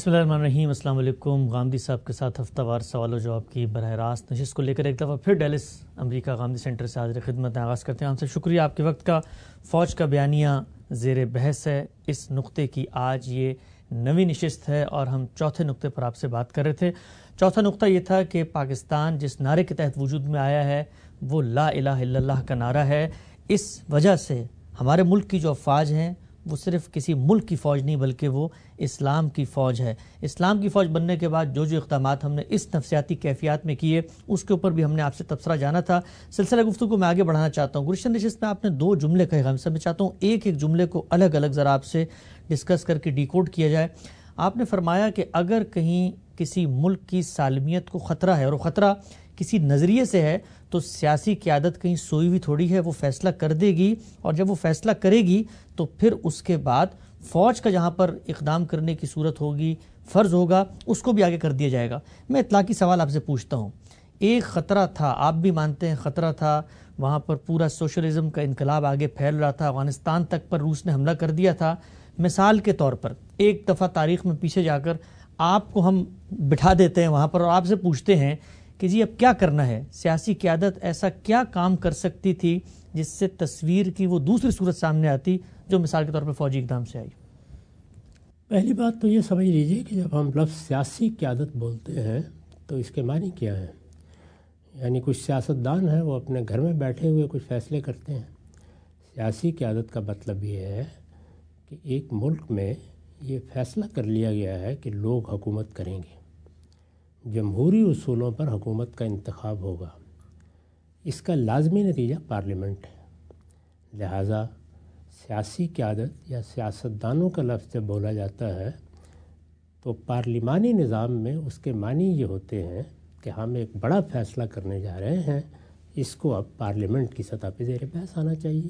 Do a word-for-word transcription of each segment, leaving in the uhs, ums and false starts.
بسم اللہ الرحمن الرحیم۔ السلام علیکم۔ غامدی صاحب کے ساتھ ہفتہ وار سوال و جواب کی براہ راست نشست کو لے کر ایک دفعہ پھر ڈیلس امریکہ غامدی سینٹر سے حاضر خدمت آغاز کرتے ہیں۔ ہم سے شکریہ آپ کے وقت کا۔ فوج کا بیانیہ زیر بحث ہے، اس نقطے کی آج یہ نویں نشست ہے اور ہم چوتھے نقطے پر آپ سے بات کر رہے تھے۔ چوتھا نقطہ یہ تھا کہ پاکستان جس نعرے کے تحت وجود میں آیا ہے وہ لا الہ الا اللہ کا نعرہ ہے۔ اس وجہ سے ہمارے ملک کی جو افواج ہیں وہ صرف کسی ملک کی فوج نہیں بلکہ وہ اسلام کی فوج ہے۔ اسلام کی فوج بننے کے بعد جو جو اقدامات ہم نے اس نفسیاتی کیفیات میں کیے اس کے اوپر بھی ہم نے آپ سے تبصرہ جانا تھا۔ سلسلہ گفتگو کو میں آگے بڑھانا چاہتا ہوں۔ گزشتہ نشست میں آپ نے دو جملے کہے، ہم سب میں چاہتا ہوں ایک ایک جملے کو الگ الگ ذرا آپ سے ڈسکس کر کے ڈیکوڈ کیا جائے۔ آپ نے فرمایا کہ اگر کہیں کسی ملک کی سالمیت کو خطرہ ہے اور وہ خطرہ کسی نظریے سے ہے تو سیاسی قیادت کہیں سوئی ہوئی تھوڑی ہے، وہ فیصلہ کر دے گی، اور جب وہ فیصلہ کرے گی تو پھر اس کے بعد فوج کا جہاں پر اقدام کرنے کی صورت ہوگی، فرض ہوگا، اس کو بھی آگے کر دیا جائے گا۔ میں اطلاقی سوال آپ سے پوچھتا ہوں، ایک خطرہ تھا، آپ بھی مانتے ہیں خطرہ تھا، وہاں پر پورا سوشلزم کا انقلاب آگے پھیل رہا تھا، افغانستان تک پر روس نے حملہ کر دیا تھا۔ مثال کے طور پر ایک دفعہ تاریخ میں پیچھے جا کر آپ کو ہم بٹھا دیتے ہیں وہاں پر اور آپ سے پوچھتے ہیں کہ جی اب کیا کرنا ہے، سیاسی قیادت ایسا کیا کام کر سکتی تھی جس سے تصویر کی وہ دوسری صورت سامنے آتی جو مثال کے طور پر فوجی اقدام سے آئی؟ پہلی بات تو یہ سمجھ لیجئے کہ جب ہم لفظ سیاسی قیادت بولتے ہیں تو اس کے معنی کیا ہے؟ یعنی کچھ سیاستدان ہیں وہ اپنے گھر میں بیٹھے ہوئے کچھ فیصلے کرتے ہیں۔ سیاسی قیادت کا مطلب یہ ہے کہ ایک ملک میں یہ فیصلہ کر لیا گیا ہے کہ لوگ حکومت کریں گے، جمہوری اصولوں پر حکومت کا انتخاب ہوگا، اس کا لازمی نتیجہ پارلیمنٹ ہے۔ لہٰذا سیاسی قیادت یا سیاستدانوں کا لفظ جب بولا جاتا ہے تو پارلیمانی نظام میں اس کے معنی یہ ہوتے ہیں کہ ہم ایک بڑا فیصلہ کرنے جا رہے ہیں، اس کو اب پارلیمنٹ کی سطح پہ زیر بحث آنا چاہیے۔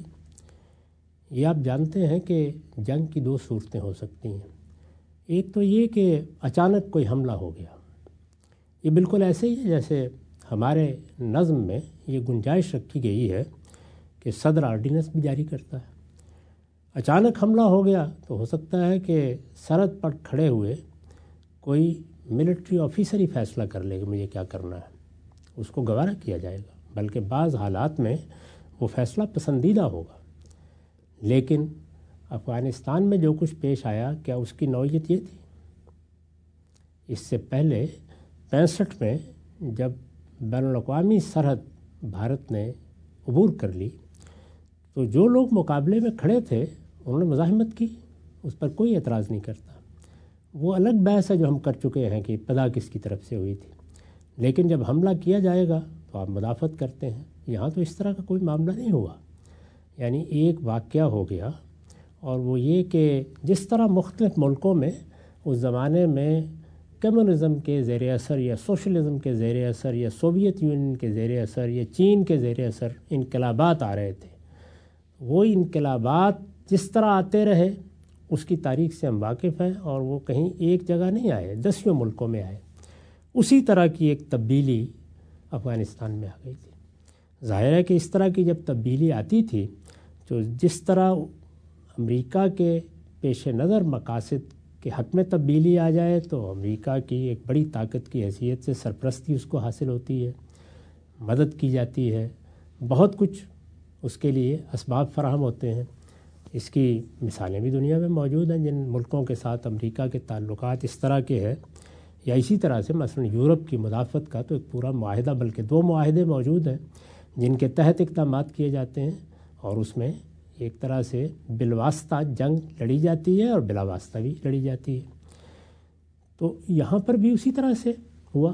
یہ آپ جانتے ہیں کہ جنگ کی دو صورتیں ہو سکتی ہیں۔ ایک تو یہ کہ اچانک کوئی حملہ ہو گیا، یہ بالکل ایسے ہی ہے جیسے ہمارے نظم میں یہ گنجائش رکھی گئی ہے کہ صدر آرڈیننس بھی جاری کرتا ہے۔ اچانک حملہ ہو گیا تو ہو سکتا ہے کہ سرحد پر کھڑے ہوئے کوئی ملٹری آفیسر ہی فیصلہ کر لے کہ مجھے کیا کرنا ہے، اس کو گوارا کیا جائے گا، بلکہ بعض حالات میں وہ فیصلہ پسندیدہ ہوگا۔ لیکن افغانستان میں جو کچھ پیش آیا، کیا اس کی نوعیت یہ تھی؟ اس سے پہلے پینسٹھ میں جب بین الاقوامی سرحد بھارت نے عبور کر لی تو جو لوگ مقابلے میں کھڑے تھے انہوں نے مزاحمت کی، اس پر کوئی اعتراض نہیں کرتا۔ وہ الگ بحث ہے جو ہم کر چکے ہیں کہ ابتدا کس کی طرف سے ہوئی تھی، لیکن جب حملہ کیا جائے گا تو آپ مدافعت کرتے ہیں۔ یہاں تو اس طرح کا کوئی معاملہ نہیں ہوا، یعنی ایک واقعہ ہو گیا، اور وہ یہ کہ جس طرح مختلف ملکوں میں اس زمانے میں کمیونزم کے زیر اثر یا سوشلزم کے زیر اثر یا سوویت یونین کے زیر اثر یا چین کے زیر اثر انقلابات آ رہے تھے، وہ انقلابات جس طرح آتے رہے اس کی تاریخ سے ہم واقف ہیں، اور وہ کہیں ایک جگہ نہیں آئے، دسیوں ملکوں میں آئے۔ اسی طرح کی ایک تبدیلی افغانستان میں آ گئی تھی۔ ظاہر ہے کہ اس طرح کی جب تبدیلی آتی تھی تو جس طرح امریکہ کے پیش نظر مقاصد کہ حق میں تبدیلی آ جائے تو امریکہ کی ایک بڑی طاقت کی حیثیت سے سرپرستی اس کو حاصل ہوتی ہے، مدد کی جاتی ہے، بہت کچھ اس کے لیے اسباب فراہم ہوتے ہیں۔ اس کی مثالیں بھی دنیا میں موجود ہیں، جن ملکوں کے ساتھ امریکہ کے تعلقات اس طرح کے ہیں، یا اسی طرح سے مثلا یورپ کی مدافعت کا تو ایک پورا معاہدہ، بلکہ دو معاہدے موجود ہیں جن کے تحت اقدامات کیے جاتے ہیں، اور اس میں ایک طرح سے بالواسطہ جنگ لڑی جاتی ہے اور بلا واسطہ بھی لڑی جاتی ہے۔ تو یہاں پر بھی اسی طرح سے ہوا،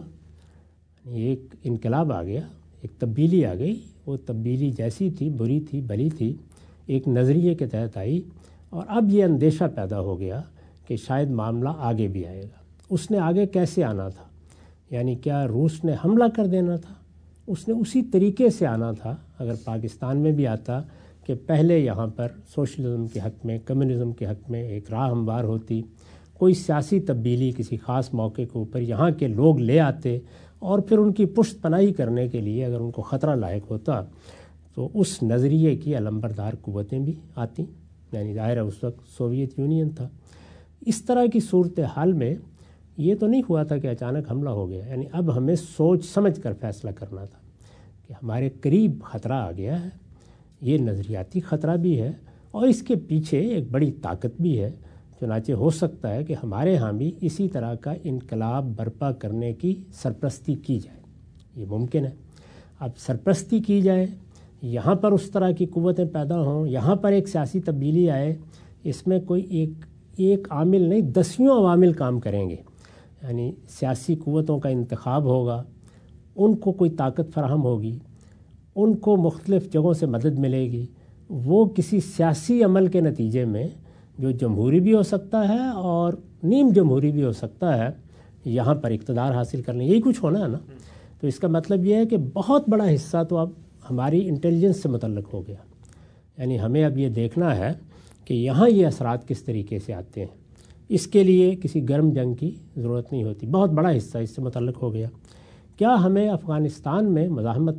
ایک انقلاب آ گیا، ایک تبدیلی آ گئی، وہ تبدیلی جیسی تھی، بری تھی، بھلی تھی، ایک نظریے کے تحت آئی، اور اب یہ اندیشہ پیدا ہو گیا کہ شاید معاملہ آگے بھی آئے گا۔ اس نے آگے کیسے آنا تھا؟ یعنی کیا روس نے حملہ کر دینا تھا؟ اس نے اسی طریقے سے آنا تھا اگر پاکستان میں بھی آتا کہ پہلے یہاں پر سوشلزم کے حق میں، کمیونزم کے حق میں ایک راہ ہموار ہوتی، کوئی سیاسی تبدیلی کسی خاص موقع کے اوپر یہاں کے لوگ لے آتے، اور پھر ان کی پشت پناہی کرنے کے لیے اگر ان کو خطرہ لاحق ہوتا تو اس نظریے کی علمبردار قوتیں بھی آتیں، یعنی ظاہر ہے اس وقت سوویت یونین تھا۔ اس طرح کی صورتحال میں یہ تو نہیں ہوا تھا کہ اچانک حملہ ہو گیا، یعنی اب ہمیں سوچ سمجھ کر فیصلہ کرنا تھا کہ ہمارے قریب خطرہ آ گیا ہے، یہ نظریاتی خطرہ بھی ہے اور اس کے پیچھے ایک بڑی طاقت بھی ہے، چنانچہ ہو سکتا ہے کہ ہمارے ہاں بھی اسی طرح کا انقلاب برپا کرنے کی سرپرستی کی جائے، یہ ممکن ہے۔ اب سرپرستی کی جائے، یہاں پر اس طرح کی قوتیں پیدا ہوں، یہاں پر ایک سیاسی تبدیلی آئے، اس میں کوئی ایک ایک عامل نہیں، دسیوں عوامل کام کریں گے، یعنی سیاسی قوتوں کا انتخاب ہوگا، ان کو کوئی طاقت فراہم ہوگی، ان کو مختلف جگہوں سے مدد ملے گی، وہ کسی سیاسی عمل کے نتیجے میں جو جمہوری بھی ہو سکتا ہے اور نیم جمہوری بھی ہو سکتا ہے، یہاں پر اقتدار حاصل کرنے، یہی کچھ ہونا ہے نا۔ تو اس کا مطلب یہ ہے کہ بہت بڑا حصہ تو اب ہماری انٹیلیجنس سے متعلق ہو گیا، یعنی ہمیں اب یہ دیکھنا ہے کہ یہاں یہ اثرات کس طریقے سے آتے ہیں۔ اس کے لیے کسی گرم جنگ کی ضرورت نہیں ہوتی، بہت بڑا حصہ اس سے متعلق ہو گیا۔ کیا ہمیں افغانستان میں مزاحمت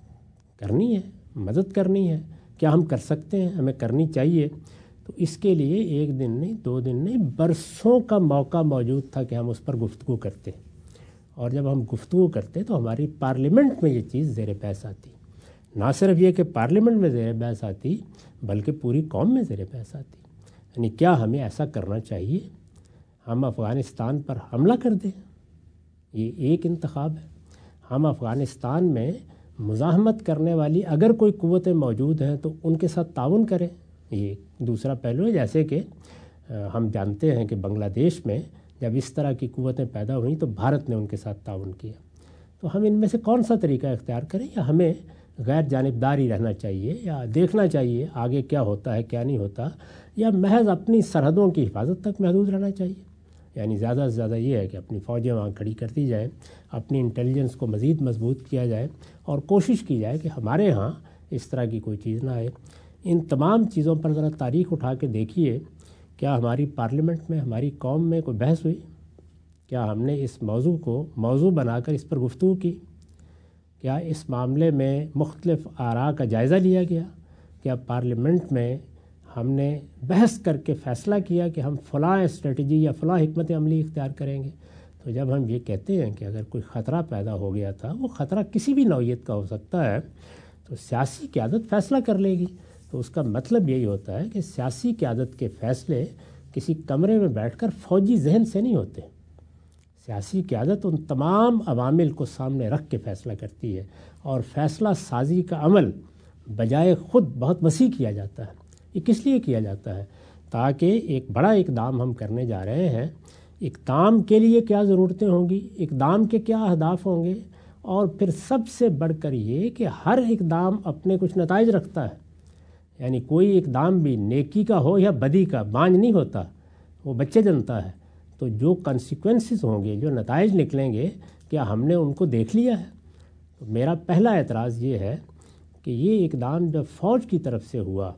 کرنی ہے، مدد کرنی ہے؟ کیا ہم کر سکتے ہیں؟ ہمیں کرنی چاہیے۔ تو اس کے لیے ایک دن نہیں، دو دن نہیں، برسوں کا موقع موجود تھا کہ ہم اس پر گفتگو کرتے، اور جب ہم گفتگو کرتے تو ہماری پارلیمنٹ میں یہ چیز زیر بحث آتی، نہ صرف یہ کہ پارلیمنٹ میں زیر بحث آتی بلکہ پوری قوم میں زیر بحث آتی۔ یعنی کیا ہمیں ایسا کرنا چاہیے؟ ہم افغانستان پر حملہ کر دیں، یہ ایک انتخاب ہے۔ ہم افغانستان میں مزاحمت کرنے والی اگر کوئی قوتیں موجود ہیں تو ان کے ساتھ تعاون کریں، یہ دوسرا پہلو ہے۔ جیسے کہ ہم جانتے ہیں کہ بنگلہ دیش میں جب اس طرح کی قوتیں پیدا ہوئیں تو بھارت نے ان کے ساتھ تعاون کیا۔ تو ہم ان میں سے کون سا طریقہ اختیار کریں، یا ہمیں غیر جانبداری رہنا چاہیے، یا دیکھنا چاہیے آگے کیا ہوتا ہے کیا نہیں ہوتا، یا محض اپنی سرحدوں کی حفاظت تک محدود رہنا چاہیے؟ یعنی زیادہ سے زیادہ یہ ہے کہ اپنی فوجیں وہاں کھڑی کر دی جائیں، اپنی انٹیلیجنس کو مزید مضبوط کیا جائے اور کوشش کی جائے کہ ہمارے ہاں اس طرح کی کوئی چیز نہ آئے۔ ان تمام چیزوں پر ذرا تاریخ اٹھا کے دیکھیے، کیا ہماری پارلیمنٹ میں، ہماری قوم میں کوئی بحث ہوئی؟ کیا ہم نے اس موضوع کو موضوع بنا کر اس پر گفتگو کی؟ کیا اس معاملے میں مختلف آراء کا جائزہ لیا گیا؟ کیا پارلیمنٹ میں ہم نے بحث کر کے فیصلہ کیا کہ ہم فلاں اسٹریٹجی یا فلاں حکمت عملی اختیار کریں گے؟ تو جب ہم یہ کہتے ہیں کہ اگر کوئی خطرہ پیدا ہو گیا تھا، وہ خطرہ کسی بھی نوعیت کا ہو سکتا ہے، تو سیاسی قیادت فیصلہ کر لے گی۔ تو اس کا مطلب یہی ہوتا ہے کہ سیاسی قیادت کے فیصلے کسی کمرے میں بیٹھ کر فوجی ذہن سے نہیں ہوتے۔ سیاسی قیادت ان تمام عوامل کو سامنے رکھ کے فیصلہ کرتی ہے، اور فیصلہ سازی کا عمل بجائے خود بہت وسیع کیا جاتا ہے۔ یہ کس لیے کیا جاتا ہے؟ تاکہ ایک بڑا اقدام ہم کرنے جا رہے ہیں، اقدام کے لیے کیا ضرورتیں ہوں گی، اقدام کے کیا اہداف ہوں گے، اور پھر سب سے بڑھ کر یہ کہ ہر اقدام اپنے کچھ نتائج رکھتا ہے۔ یعنی کوئی اقدام بھی نیکی کا ہو یا بدی کا بانج نہیں ہوتا، وہ بچے جنتا ہے۔ تو جو کنسیکوینسز ہوں گے، جو نتائج نکلیں گے، کیا ہم نے ان کو دیکھ لیا ہے؟ تو میرا پہلا اعتراض یہ ہے کہ یہ اقدام جب فوج کی طرف سے ہوا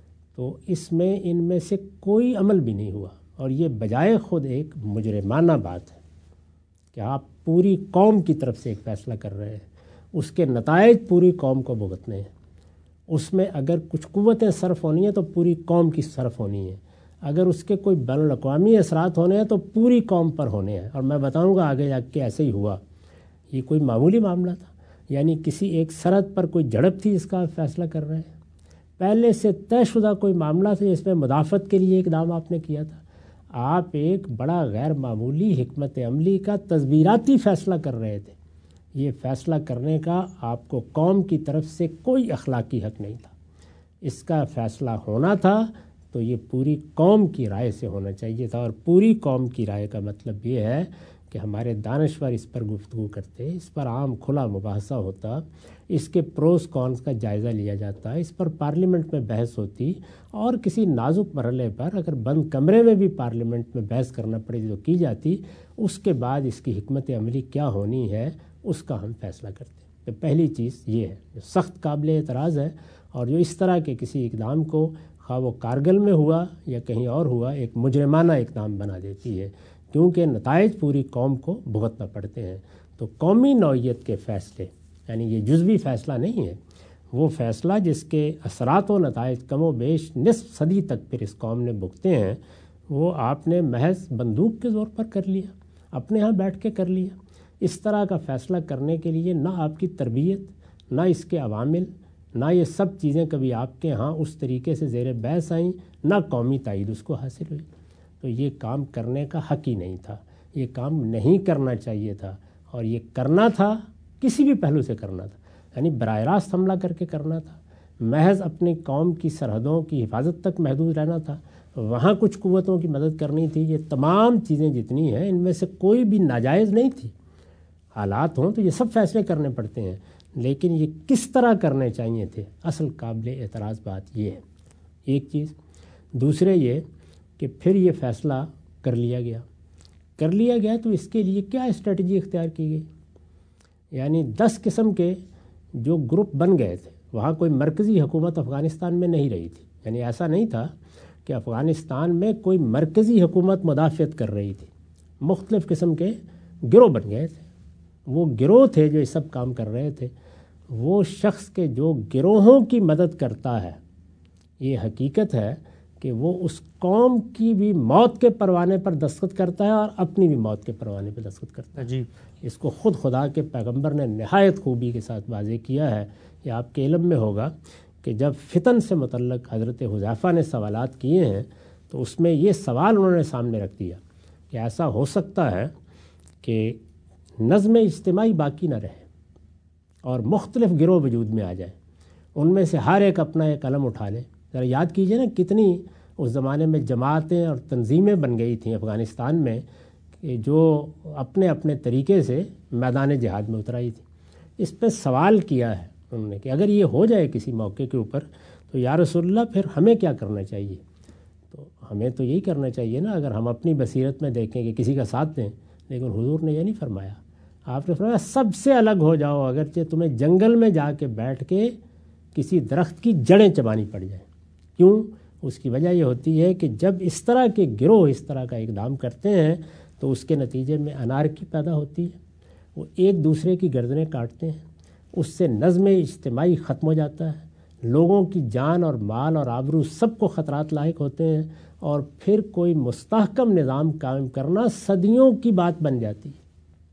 تو اس میں ان میں سے کوئی عمل بھی نہیں ہوا، اور یہ بجائے خود ایک مجرمانہ بات ہے کہ آپ پوری قوم کی طرف سے ایک فیصلہ کر رہے ہیں، اس کے نتائج پوری قوم کو بھگتنے ہیں۔ اس میں اگر کچھ قوتیں صرف ہونی ہیں تو پوری قوم کی صرف ہونی ہے، اگر اس کے کوئی بین الاقوامی اثرات ہونے ہیں تو پوری قوم پر ہونے ہیں، اور میں بتاؤں گا آگے جا کے ایسے ہی ہوا۔ یہ کوئی معمولی معاملہ تھا؟ یعنی کسی ایک سرحد پر کوئی جھڑپ تھی جس کا آپ فیصلہ کر رہے ہیں؟ پہلے سے طے شدہ کوئی معاملہ تھا جس میں مدافعت کے لیے اقدام آپ نے کیا تھا؟ آپ ایک بڑا غیر معمولی حکمت عملی کا تدبیراتی فیصلہ کر رہے تھے۔ یہ فیصلہ کرنے کا آپ کو قوم کی طرف سے کوئی اخلاقی حق نہیں تھا۔ اس کا فیصلہ ہونا تھا تو یہ پوری قوم کی رائے سے ہونا چاہیے تھا، اور پوری قوم کی رائے کا مطلب یہ ہے کہ ہمارے دانشور اس پر گفتگو کرتے، اس پر عام کھلا مباحثہ ہوتا، اس کے پروز کونس کا جائزہ لیا جاتا، اس پر پارلیمنٹ میں بحث ہوتی، اور کسی نازک مرحلے پر اگر بند کمرے میں بھی پارلیمنٹ میں بحث کرنا پڑے جو کی جاتی، اس کے بعد اس کی حکمت عملی کیا ہونی ہے اس کا ہم فیصلہ کرتے۔ تو پہلی چیز یہ ہے جو سخت قابل اعتراض ہے، اور جو اس طرح کے کسی اقدام کو خواہ وہ کارگل میں ہوا یا کہیں اور ہوا ایک مجرمانہ اقدام بنا دیتی ہے، کیونکہ نتائج پوری قوم کو بھگتنا پڑتے ہیں۔ تو قومی نوعیت کے فیصلے، یعنی یہ جزوی فیصلہ نہیں ہے، وہ فیصلہ جس کے اثرات و نتائج کم و بیش نصف صدی تک پھر اس قوم نے بھگتے ہیں، وہ آپ نے محض بندوق کے زور پر کر لیا۔ اپنے ہاں بیٹھ کے کر لیا۔ اس طرح کا فیصلہ کرنے کے لیے نہ آپ کی تربیت، نہ اس کے عوامل، نہ یہ سب چیزیں کبھی آپ کے ہاں اس طریقے سے زیر بحث آئیں، نہ قومی تائید اس کو حاصل ہوئی۔ تو یہ کام کرنے کا حق ہی نہیں تھا، یہ کام نہیں کرنا چاہیے تھا، اور یہ کرنا تھا کسی بھی پہلو سے کرنا تھا، یعنی براہ راست حملہ کر کے کرنا تھا، محض اپنی قوم کی سرحدوں کی حفاظت تک محدود رہنا تھا، وہاں کچھ قوتوں کی مدد کرنی تھی۔ یہ تمام چیزیں جتنی ہیں ان میں سے کوئی بھی ناجائز نہیں تھی۔ حالات ہوں تو یہ سب فیصلے کرنے پڑتے ہیں، لیکن یہ کس طرح کرنے چاہیے تھے، اصل قابل اعتراض بات یہ ہے، ایک چیز۔ دوسرے یہ کہ پھر یہ فیصلہ کر لیا گیا کر لیا گیا تو اس کے لیے کیا اسٹریٹجی اختیار کی گئی؟ یعنی دس قسم کے جو گروپ بن گئے تھے، وہاں کوئی مرکزی حکومت افغانستان میں نہیں رہی تھی، یعنی ایسا نہیں تھا کہ افغانستان میں کوئی مرکزی حکومت مدافعت کر رہی تھی، مختلف قسم کے گروہ بن گئے تھے۔ وہ گروہ تھے جو یہ سب کام کر رہے تھے۔ وہ شخص کے جو گروہوں کی مدد کرتا ہے، یہ حقیقت ہے کہ وہ اس قوم کی بھی موت کے پروانے پر دستخط کرتا ہے اور اپنی بھی موت کے پروانے پر دستخط کرتا ہے۔ جی، اس کو خود خدا کے پیغمبر نے نہایت خوبی کے ساتھ واضح کیا ہے۔ یہ آپ کے علم میں ہوگا کہ جب فتن سے متعلق حضرت حذیفہ نے سوالات کیے ہیں تو اس میں یہ سوال انہوں نے سامنے رکھ دیا کہ ایسا ہو سکتا ہے کہ نظم اجتماعی باقی نہ رہے اور مختلف گروہ وجود میں آ جائیں، ان میں سے ہر ایک اپنا ایک علم اٹھا لے۔ ذرا یاد کیجئے نا کتنی اس زمانے میں جماعتیں اور تنظیمیں بن گئی تھیں افغانستان میں کہ جو اپنے اپنے طریقے سے میدان جہاد میں اترائی تھی۔ اس پہ سوال کیا ہے انہوں نے کہ اگر یہ ہو جائے کسی موقع کے اوپر تو یا رسول اللہ پھر ہمیں کیا کرنا چاہیے؟ تو ہمیں تو یہی کرنا چاہیے نا، اگر ہم اپنی بصیرت میں دیکھیں کہ کسی کا ساتھ دیں، لیکن حضور نے یہ نہیں فرمایا۔ آپ نے فرمایا سب سے الگ ہو جاؤ، اگرچہ تمہیں جنگل میں جا کے بیٹھ کے کسی درخت کی جڑیں چبانی پڑ جائیں۔ کیوں؟ اس کی وجہ یہ ہوتی ہے کہ جب اس طرح کے گروہ اس طرح کا اقدام کرتے ہیں تو اس کے نتیجے میں انارکی پیدا ہوتی ہے، وہ ایک دوسرے کی گردنیں کاٹتے ہیں، اس سے نظم اجتماعی ختم ہو جاتا ہے، لوگوں کی جان اور مال اور آبرو سب کو خطرات لاحق ہوتے ہیں، اور پھر کوئی مستحکم نظام قائم کرنا صدیوں کی بات بن جاتی ہے۔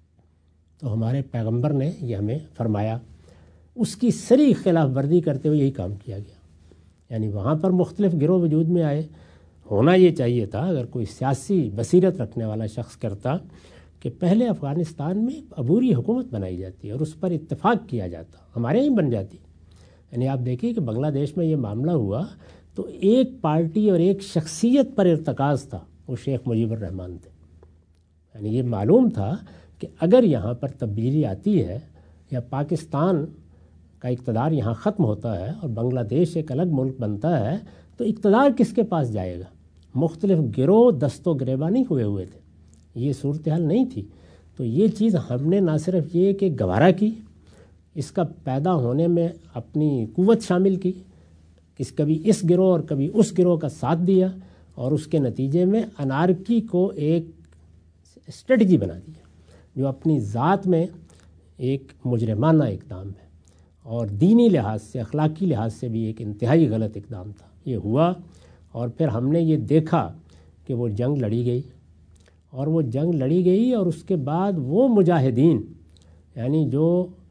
تو ہمارے پیغمبر نے یہ ہمیں فرمایا، اس کی صریح خلاف ورزی کرتے ہوئے یہی کام کیا گیا۔ یعنی وہاں پر مختلف گروہ وجود میں آئے۔ ہونا یہ چاہیے تھا اگر کوئی سیاسی بصیرت رکھنے والا شخص کرتا کہ پہلے افغانستان میں عبوری حکومت بنائی جاتی ہے اور اس پر اتفاق کیا جاتا، ہمارے ہی بن جاتی۔ یعنی آپ دیکھیے کہ بنگلہ دیش میں یہ معاملہ ہوا تو ایک پارٹی اور ایک شخصیت پر ارتکاز تھا، وہ شیخ مجیب الرحمان تھے۔ یعنی یہ معلوم تھا کہ اگر یہاں پر تبدیلی آتی ہے یا پاکستان کا اقتدار یہاں ختم ہوتا ہے اور بنگلہ دیش ایک الگ ملک بنتا ہے تو اقتدار کس کے پاس جائے گا؟ مختلف گروہ دست و گریبانی ہوئے ہوئے تھے، یہ صورتحال نہیں تھی۔ تو یہ چیز ہم نے نہ صرف یہ کہ گوارا کی، اس کا پیدا ہونے میں اپنی قوت شامل کی، اس کبھی اس گروہ اور کبھی اس گروہ کا ساتھ دیا، اور اس کے نتیجے میں انارکی کو ایک اسٹریٹجی بنا دیا جو اپنی ذات میں ایک مجرمانہ اقدام ہے اور دینی لحاظ سے، اخلاقی لحاظ سے بھی ایک انتہائی غلط اقدام تھا۔ یہ ہوا اور پھر ہم نے یہ دیکھا کہ وہ جنگ لڑی گئی اور وہ جنگ لڑی گئی اور اس کے بعد وہ مجاہدین یعنی جو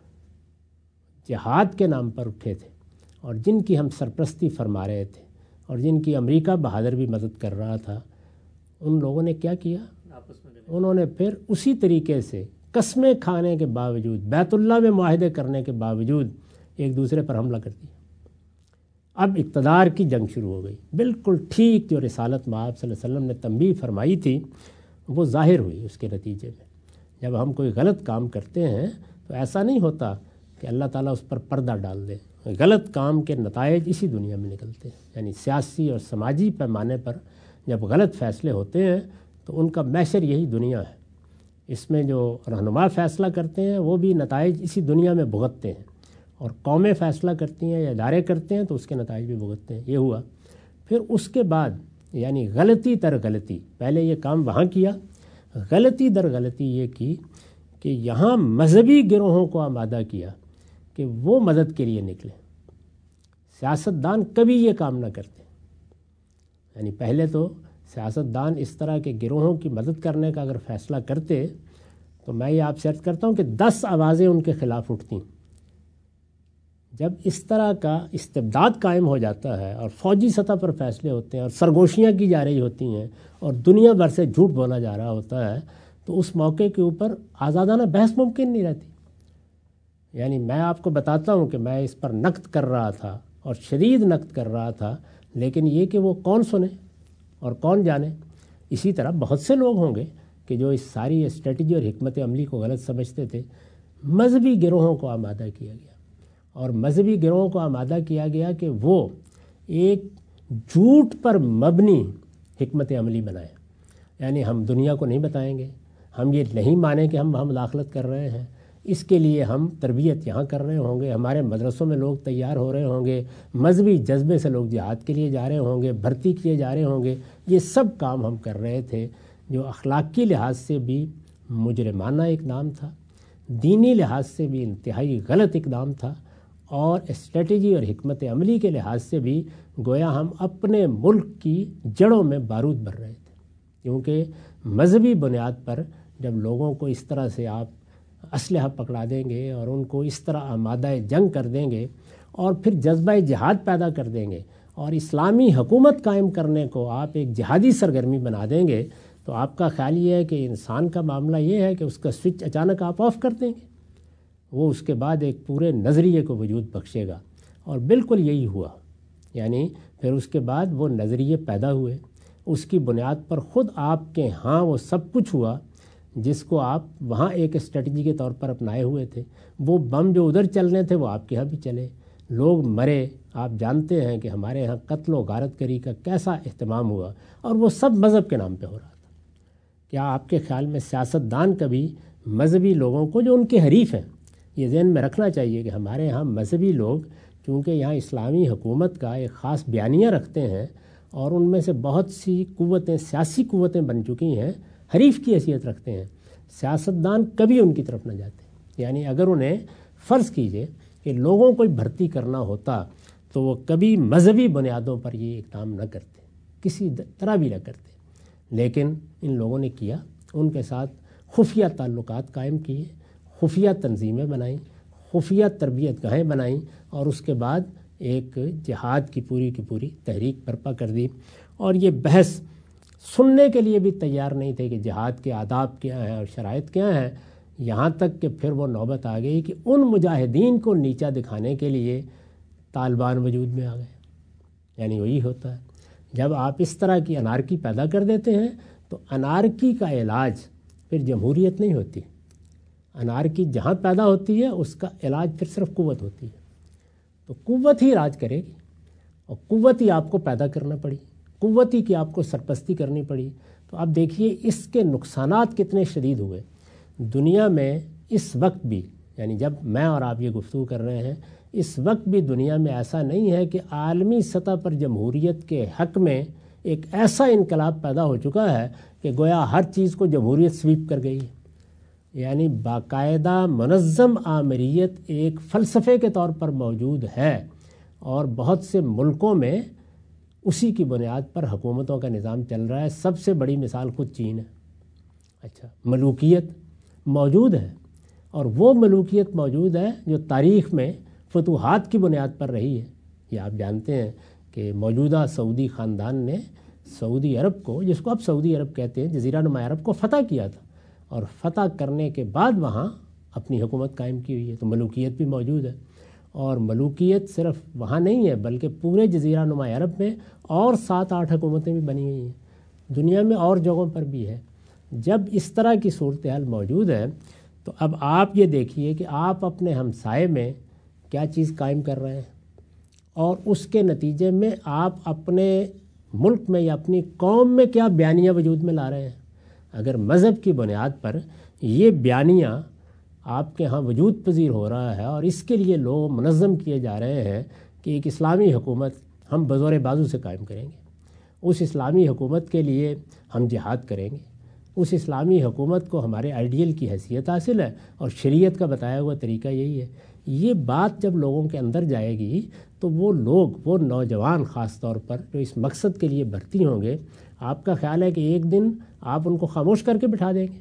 جہاد کے نام پر اٹھے تھے اور جن کی ہم سرپرستی فرما رہے تھے اور جن کی امریکہ بہادر بھی مدد کر رہا تھا، ان لوگوں نے کیا کیا؟ انہوں نے پھر اسی طریقے سے قسمیں کھانے کے باوجود، بیت اللہ میں معاہدے کرنے کے باوجود ایک دوسرے پر حملہ کر دیا۔ اب اقتدار کی جنگ شروع ہو گئی، بالکل ٹھیک جو رسالت مآب صلی اللہ علیہ وسلم نے تنبیہ فرمائی تھی وہ ظاہر ہوئی اس کے نتیجے میں۔ جب ہم کوئی غلط کام کرتے ہیں تو ایسا نہیں ہوتا کہ اللہ تعالیٰ اس پر پردہ ڈال دے، غلط کام کے نتائج اسی دنیا میں نکلتے ہیں۔ یعنی سیاسی اور سماجی پیمانے پر جب غلط فیصلے ہوتے ہیں تو ان کا محشر یہی دنیا ہے۔ اس میں جو رہنما فیصلہ کرتے ہیں وہ بھی نتائج اسی دنیا میں بھگتتے ہیں، اور قومیں فیصلہ کرتی ہیں یا ادارے کرتے ہیں تو اس کے نتائج بھی بھگتتے ہیں۔ یہ ہوا۔ پھر اس کے بعد یعنی غلطی در غلطی، پہلے یہ کام وہاں کیا، غلطی در غلطی یہ کی کہ یہاں مذہبی گروہوں کو آمادہ کیا کہ وہ مدد کے لیے نکلیں۔ سیاستدان کبھی یہ کام نہ کرتے، یعنی پہلے تو سیاستدان اس طرح کے گروہوں کی مدد کرنے کا اگر فیصلہ کرتے تو میں یہ آپ سے عرض کرتا ہوں کہ دس آوازیں ان کے خلاف اٹھتی. جب اس طرح کا استبداد قائم ہو جاتا ہے اور فوجی سطح پر فیصلے ہوتے ہیں اور سرگوشیاں کی جا رہی ہوتی ہیں اور دنیا بھر سے جھوٹ بولا جا رہا ہوتا ہے تو اس موقع کے اوپر آزادانہ بحث ممکن نہیں رہتی. یعنی میں آپ کو بتاتا ہوں کہ میں اس پر نقد کر رہا تھا اور شدید نقد کر رہا تھا، لیکن یہ کہ وہ کون سنے اور کون جانے. اسی طرح بہت سے لوگ ہوں گے کہ جو اس ساری اسٹریٹجی اور حکمت عملی کو غلط سمجھتے تھے. مذہبی گروہوں کو آمادہ کیا گیا اور مذہبی گروہوں کو آمادہ کیا گیا کہ وہ ایک جھوٹ پر مبنی حکمت عملی بنائیں. یعنی ہم دنیا کو نہیں بتائیں گے، ہم یہ نہیں مانیں کہ ہم وہاں مداخلت کر رہے ہیں، اس کے لیے ہم تربیت یہاں کر رہے ہوں گے، ہمارے مدرسوں میں لوگ تیار ہو رہے ہوں گے، مذہبی جذبے سے لوگ جہاد کے لیے جا رہے ہوں گے، بھرتی کیے جا رہے ہوں گے. یہ سب کام ہم کر رہے تھے جو اخلاقی لحاظ سے بھی مجرمانہ اقدام تھا، دینی لحاظ سے بھی انتہائی غلط اقدام تھا، اور اسٹریٹجی اور حکمت عملی کے لحاظ سے بھی گویا ہم اپنے ملک کی جڑوں میں بارود بھر رہے تھے. کیونکہ مذہبی بنیاد پر جب لوگوں کو اس طرح سے آپ اسلحہ پکڑا دیں گے اور ان کو اس طرح آمادہ جنگ کر دیں گے اور پھر جذبہ جہاد پیدا کر دیں گے اور اسلامی حکومت قائم کرنے کو آپ ایک جہادی سرگرمی بنا دیں گے، تو آپ کا خیال یہ ہے کہ انسان کا معاملہ یہ ہے کہ اس کا سوئچ اچانک آپ آف کر دیں گے، وہ اس کے بعد ایک پورے نظریے کو وجود بخشے گا. اور بالکل یہی ہوا. یعنی پھر اس کے بعد وہ نظریے پیدا ہوئے، اس کی بنیاد پر خود آپ کے ہاں وہ سب کچھ ہوا جس کو آپ وہاں ایک اسٹریٹجی کے طور پر اپنائے ہوئے تھے. وہ بم جو ادھر چلنے تھے وہ آپ کے ہاں بھی چلے، لوگ مرے. آپ جانتے ہیں کہ ہمارے ہاں قتل و غارت گری کا کیسا اہتمام ہوا، اور وہ سب مذہب کے نام پہ ہو رہا تھا. کیا آپ کے خیال میں سیاستدان کبھی مذہبی لوگوں کو جو ان کے حریف ہیں، یہ ذہن میں رکھنا چاہیے کہ ہمارے ہاں مذہبی لوگ چونکہ یہاں اسلامی حکومت کا ایک خاص بیانیہ رکھتے ہیں اور ان میں سے بہت سی قوتیں سیاسی قوتیں بن چکی ہیں، حریف کی حیثیت رکھتے ہیں، سیاستدان کبھی ان کی طرف نہ جاتے. یعنی اگر انہیں فرض کیجئے کہ لوگوں کو بھرتی کرنا ہوتا تو وہ کبھی مذہبی بنیادوں پر یہ اقدام نہ کرتے، کسی طرح بھی نہ کرتے. لیکن ان لوگوں نے کیا، ان کے ساتھ خفیہ تعلقات قائم کیے، خفیہ تنظیمیں بنائیں، خفیہ تربیت گاہیں بنائیں، اور اس کے بعد ایک جہاد کی پوری کی پوری تحریک برپا کر دی. اور یہ بحث سننے کے لیے بھی تیار نہیں تھے کہ جہاد کے آداب کیا ہیں اور شرائط کیا ہیں. یہاں تک کہ پھر وہ نوبت آ گئی کہ ان مجاہدین کو نیچا دکھانے کے لیے طالبان وجود میں آ گئے. یعنی وہی ہوتا ہے جب آپ اس طرح کی انارکی پیدا کر دیتے ہیں تو انارکی کا علاج پھر جمہوریت نہیں ہوتی. انارکی جہاں پیدا ہوتی ہے اس کا علاج پھر صرف قوت ہوتی ہے. تو قوت ہی راج کرے گی، اور قوت ہی آپ کو پیدا کرنا پڑی، قوت ہی کی آپ کو سرپرستی کرنی پڑی. تو آپ دیکھیے اس کے نقصانات کتنے شدید ہوئے. دنیا میں اس وقت بھی، یعنی جب میں اور آپ یہ گفتگو کر رہے ہیں، اس وقت بھی دنیا میں ایسا نہیں ہے کہ عالمی سطح پر جمہوریت کے حق میں ایک ایسا انقلاب پیدا ہو چکا ہے کہ گویا ہر چیز کو جمہوریت سویپ کر گئی. یعنی باقاعدہ منظم آمریت ایک فلسفے کے طور پر موجود ہے، اور بہت سے ملکوں میں اسی کی بنیاد پر حکومتوں کا نظام چل رہا ہے. سب سے بڑی مثال خود چین ہے. اچھا، ملوکیت موجود ہے، اور وہ ملوکیت موجود ہے جو تاریخ میں فتوحات کی بنیاد پر رہی ہے. یہ آپ جانتے ہیں کہ موجودہ سعودی خاندان نے سعودی عرب کو، جس کو اب سعودی عرب کہتے ہیں، جزیرہ نما عرب کو فتح کیا تھا، اور فتح کرنے کے بعد وہاں اپنی حکومت قائم کی ہوئی ہے. تو ملوکیت بھی موجود ہے، اور ملوکیت صرف وہاں نہیں ہے بلکہ پورے جزیرہ نما عرب میں اور سات آٹھ حکومتیں بھی بنی ہوئی ہیں. دنیا میں اور جگہوں پر بھی ہے. جب اس طرح کی صورتحال موجود ہے تو اب آپ یہ دیکھیے کہ آپ اپنے ہمسائے میں کیا چیز قائم کر رہے ہیں، اور اس کے نتیجے میں آپ اپنے ملک میں یا اپنی قوم میں کیا بیانیہ وجود میں لا رہے ہیں. اگر مذہب کی بنیاد پر یہ بیانیہ آپ کے ہاں وجود پذیر ہو رہا ہے اور اس کے لیے لوگ منظم کیے جا رہے ہیں کہ ایک اسلامی حکومت ہم بزور بازو سے قائم کریں گے، اس اسلامی حکومت کے لیے ہم جہاد کریں گے، اس اسلامی حکومت کو ہمارے آئیڈیل کی حیثیت حاصل ہے اور شریعت کا بتایا ہوا طریقہ یہی ہے. یہ بات جب لوگوں کے اندر جائے گی تو وہ لوگ، وہ نوجوان خاص طور پر جو اس مقصد کے لیے بھرتی ہوں گے، آپ کا خیال ہے کہ ایک دن آپ ان کو خاموش کر کے بٹھا دیں گے؟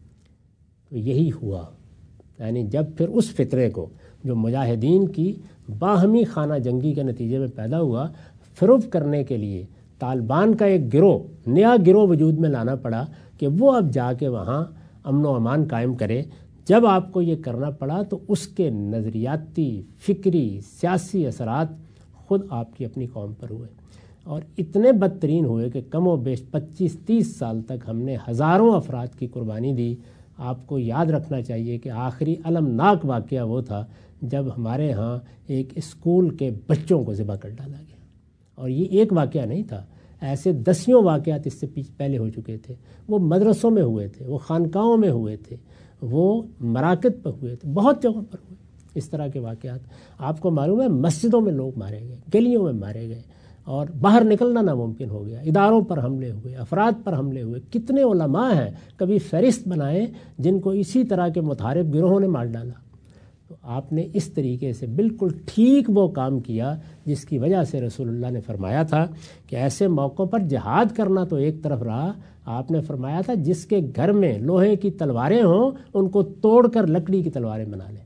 تو یہی ہوا، یعنی جب پھر اس فطرے کو جو مجاہدین کی باہمی خانہ جنگی کے نتیجے میں پیدا ہوا، فروغ کرنے کے لیے طالبان کا ایک گروہ، نیا گروہ وجود میں لانا پڑا کہ وہ اب جا کے وہاں امن و امان قائم کرے۔ جب آپ کو یہ کرنا پڑا تو اس کے نظریاتی، فکری، سیاسی اثرات خود آپ کی اپنی قوم پر ہوئے، اور اتنے بدترین ہوئے کہ کم و بیش پچیس تیس سال تک ہم نے ہزاروں افراد کی قربانی دی۔ آپ کو یاد رکھنا چاہیے کہ آخری المناک واقعہ وہ تھا جب ہمارے ہاں ایک اسکول کے بچوں کو ذبح کر ڈالا گیا، اور یہ ایک واقعہ نہیں تھا، ایسے دسیوں واقعات اس سے پہلے ہو چکے تھے۔ وہ مدرسوں میں ہوئے تھے، وہ خانقاہوں میں ہوئے تھے، وہ مراکز پر ہوئے تھے، بہت جگہوں پر ہوئے اس طرح کے واقعات۔ آپ کو معلوم ہے مسجدوں میں لوگ مارے گئے، گلیوں میں مارے گئے، اور باہر نکلنا ناممکن ہو گیا، اداروں پر حملے ہوئے، افراد پر حملے ہوئے۔ کتنے علماء ہیں، کبھی فہرست بنائیں، جن کو اسی طرح کے متحارب گروہوں نے مار ڈالا۔ تو آپ نے اس طریقے سے بالکل ٹھیک وہ کام کیا جس کی وجہ سے رسول اللہ نے فرمایا تھا کہ ایسے موقعوں پر جہاد کرنا تو ایک طرف رہا، آپ نے فرمایا تھا جس کے گھر میں لوہے کی تلواریں ہوں ان کو توڑ کر لکڑی کی تلواریں بنا لیں،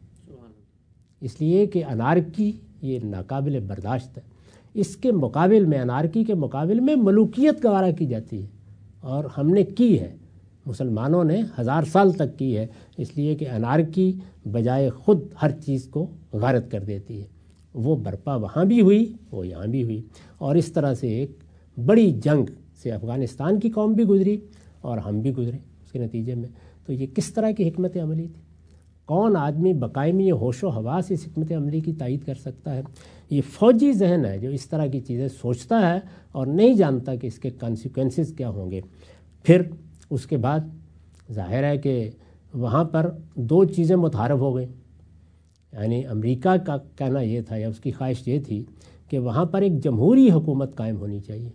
اس لیے کہ انارکی یہ ناقابل برداشت ہے۔ اس کے مقابل میں، انارکی کے مقابل میں ملوکیت گوارا کی جاتی ہے، اور ہم نے کی ہے، مسلمانوں نے ہزار سال تک کی ہے، اس لیے کہ انارکی بجائے خود ہر چیز کو غارت کر دیتی ہے۔ وہ برپا وہاں بھی ہوئی، وہ یہاں بھی ہوئی، اور اس طرح سے ایک بڑی جنگ سے افغانستان کی قوم بھی گزری اور ہم بھی گزرے اس کے نتیجے میں۔ تو یہ کس طرح کی حکمت عملی تھی؟ کون آدمی بقائمی ہوش و حواس اس حکمت عملی کی تائید کر سکتا ہے؟ یہ فوجی ذہن ہے جو اس طرح کی چیزیں سوچتا ہے اور نہیں جانتا کہ اس کے کانسیکوینسز کیا ہوں گے۔ پھر اس کے بعد ظاہر ہے کہ وہاں پر دو چیزیں متحارب ہو گئیں، یعنی امریکہ کا کہنا یہ تھا یا اس کی خواہش یہ تھی کہ وہاں پر ایک جمہوری حکومت قائم ہونی چاہیے،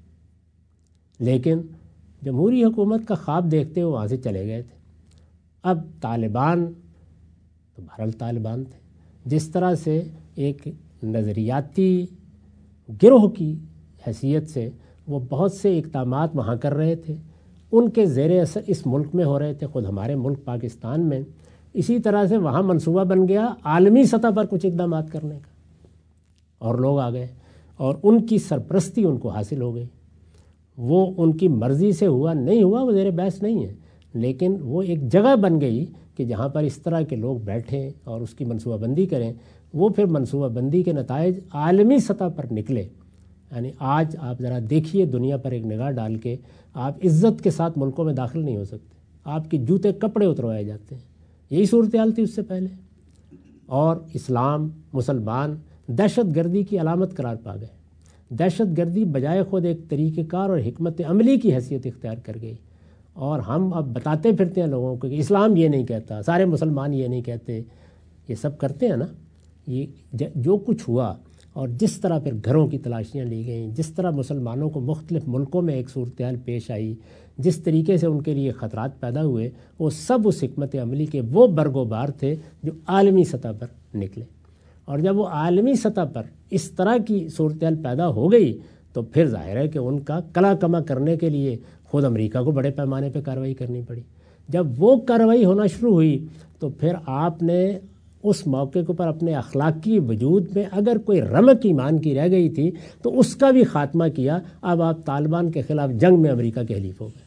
لیکن جمہوری حکومت کا خواب دیکھتے ہوئے وہاں سے چلے گئے تھے۔ اب طالبان تو بہرحال طالبان تھے، جس طرح سے ایک نظریاتی گروہ کی حیثیت سے وہ بہت سے اقدامات وہاں کر رہے تھے، ان کے زیر اثر اس ملک میں ہو رہے تھے، خود ہمارے ملک پاکستان میں۔ اسی طرح سے وہاں منصوبہ بن گیا عالمی سطح پر کچھ اقدامات کرنے کا، اور لوگ آ گئے اور ان کی سرپرستی ان کو حاصل ہو گئی۔ وہ ان کی مرضی سے ہوا نہیں ہوا وہ زیر بحث نہیں ہے، لیکن وہ ایک جگہ بن گئی کہ جہاں پر اس طرح کے لوگ بیٹھیں اور اس کی منصوبہ بندی کریں۔ وہ پھر منصوبہ بندی کے نتائج عالمی سطح پر نکلے۔ یعنی آج آپ ذرا دیکھیے دنیا پر ایک نگاہ ڈال کے، آپ عزت کے ساتھ ملکوں میں داخل نہیں ہو سکتے، آپ کے جوتے کپڑے اتروائے جاتے ہیں۔ یہی صورتحال تھی اس سے پہلے، اور اسلام، مسلمان دہشت گردی کی علامت قرار پا گئے۔ دہشت گردی بجائے خود ایک طریقہ کار اور حکمت عملی کی حیثیت اختیار کر گئی، اور ہم اب بتاتے پھرتے ہیں لوگوں کو کہ اسلام یہ نہیں کہتا، سارے مسلمان یہ نہیں کہتے، یہ سب کرتے ہیں نا۔ یہ جو کچھ ہوا اور جس طرح پھر گھروں کی تلاشیاں لی گئیں، جس طرح مسلمانوں کو مختلف ملکوں میں ایک صورتحال پیش آئی، جس طریقے سے ان کے لیے خطرات پیدا ہوئے، وہ سب اس حکمت عملی کے وہ برگ و بار تھے جو عالمی سطح پر نکلے۔ اور جب وہ عالمی سطح پر اس طرح کی صورتحال پیدا ہو گئی تو پھر ظاہر ہے کہ ان کا کلا کما کرنے کے لیے خود امریکہ کو بڑے پیمانے پہ کارروائی کرنی پڑی۔ جب وہ کارروائی ہونا شروع ہوئی تو پھر آپ نے اس موقع کے اوپر اپنے اخلاقی وجود میں اگر کوئی رمق ایمان کی رہ گئی تھی تو اس کا بھی خاتمہ کیا۔ اب آپ طالبان کے خلاف جنگ میں امریکہ کے حلیف ہو گئے۔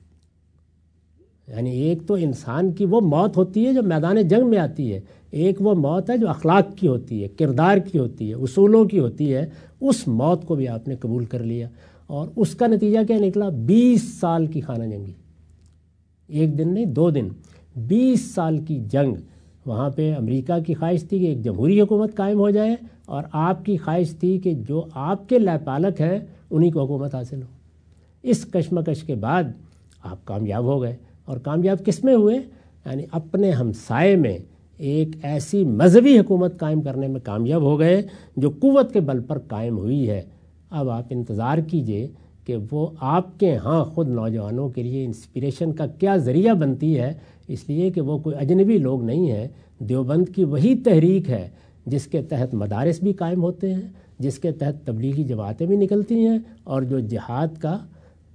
یعنی ایک تو انسان کی وہ موت ہوتی ہے جو میدان جنگ میں آتی ہے، ایک وہ موت ہے جو اخلاق کی ہوتی ہے، کردار کی ہوتی ہے، اصولوں کی ہوتی ہے۔ اس موت کو بھی آپ نے قبول کر لیا، اور اس کا نتیجہ کیا نکلا؟ بیس سال کی خانہ جنگی، ایک دن نہیں دو دن، بیس سال کی جنگ۔ وہاں پہ امریکہ کی خواہش تھی کہ ایک جمہوری حکومت قائم ہو جائے، اور آپ کی خواہش تھی کہ جو آپ کے لائے پالک ہیں انہی کو حکومت حاصل ہو۔ اس کشمکش کے بعد آپ کامیاب ہو گئے، اور کامیاب کس میں ہوئے؟ یعنی اپنے ہمسائے میں ایک ایسی مذہبی حکومت قائم کرنے میں کامیاب ہو گئے جو قوت کے بل پر قائم ہوئی ہے۔ اب آپ انتظار کیجئے کہ وہ آپ کے ہاں خود نوجوانوں کے لیے انسپریشن کا کیا ذریعہ بنتی ہے، اس لیے کہ وہ کوئی اجنبی لوگ نہیں ہیں۔ دیوبند کی وہی تحریک ہے جس کے تحت مدارس بھی قائم ہوتے ہیں، جس کے تحت تبلیغی جماعتیں بھی نکلتی ہیں، اور جو جہاد کا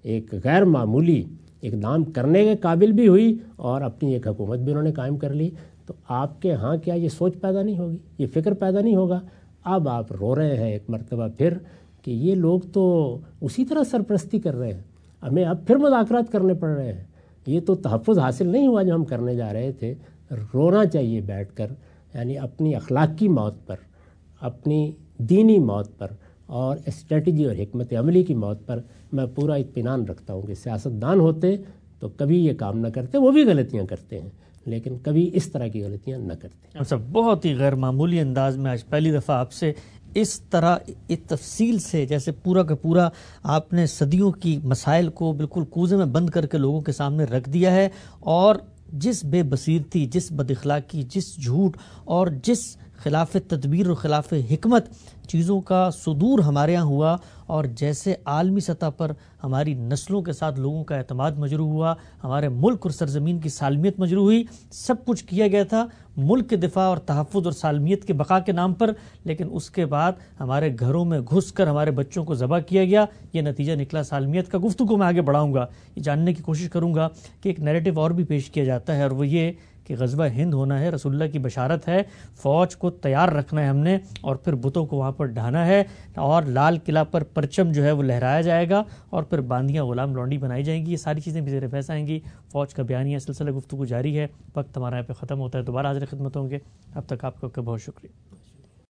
ایک غیر معمولی اقدام کرنے کے قابل بھی ہوئی اور اپنی ایک حکومت بھی انہوں نے قائم کر لی. تو آپ کے ہاں کیا یہ سوچ پیدا نہیں ہوگی, یہ فکر پیدا نہیں ہوگا؟ اب آپ رو رہے ہیں ایک مرتبہ پھر کہ یہ لوگ تو اسی طرح سرپرستی کر رہے ہیں, ہمیں اب پھر مذاکرات کرنے پڑ رہے ہیں. یہ تو تحفظ حاصل نہیں ہوا جو ہم کرنے جا رہے تھے. رونا چاہیے بیٹھ کر, یعنی اپنی اخلاقی موت پر, اپنی دینی موت پر اور اسٹریٹجی اور حکمت عملی کی موت پر میں پورا اطمینان رکھتا ہوں کہ سیاستدان ہوتے تو کبھی یہ کام نہ کرتے. وہ بھی غلطیاں کرتے ہیں لیکن کبھی اس طرح کی غلطیاں نہ کرتے. اچھا, بہت ہی غیر معمولی انداز میں آج پہلی دفعہ آپ سے اس طرح ایک تفصیل سے, جیسے پورا کا پورا آپ نے صدیوں کی مسائل کو بالکل کوزے میں بند کر کے لوگوں کے سامنے رکھ دیا ہے, اور جس بے بصیرتی, جس بد اخلاقی, جس جھوٹ اور جس خلاف تدبیر اور خلاف حکمت چیزوں کا صدور ہمارے ہاں ہوا, اور جیسے عالمی سطح پر ہماری نسلوں کے ساتھ لوگوں کا اعتماد مجروح ہوا, ہمارے ملک اور سرزمین کی سالمیت مجروح ہوئی, سب کچھ کیا گیا تھا ملک کے دفاع اور تحفظ اور سالمیت کے بقا کے نام پر, لیکن اس کے بعد ہمارے گھروں میں گھس کر ہمارے بچوں کو ذبح کیا گیا. یہ نتیجہ نکلا سالمیت کا. گفتگو میں آگے بڑھاؤں گا, یہ جاننے کی کوشش کروں گا کہ ایک نیریٹو اور بھی پیش کیا جاتا ہے, اور وہ یہ کہ غزوہ ہند ہونا ہے, رسول اللہ کی بشارت ہے, فوج کو تیار رکھنا ہے ہم نے, اور پھر بتوں کو وہاں پر ڈھانا ہے, اور لال قلعہ پر پرچم جو ہے وہ لہرایا جائے گا, اور پھر باندیاں غلام لونڈی بنائی جائیں گی. یہ ساری چیزیں بھی زیر بحث آئیں گی. فوج کا بیانیہ سلسلہ گفتگو جاری ہے. وقت ہمارا یہاں پہ ختم ہوتا ہے, دوبارہ حاضر خدمت ہوں گے. اب تک آپ کا بہت شکریہ.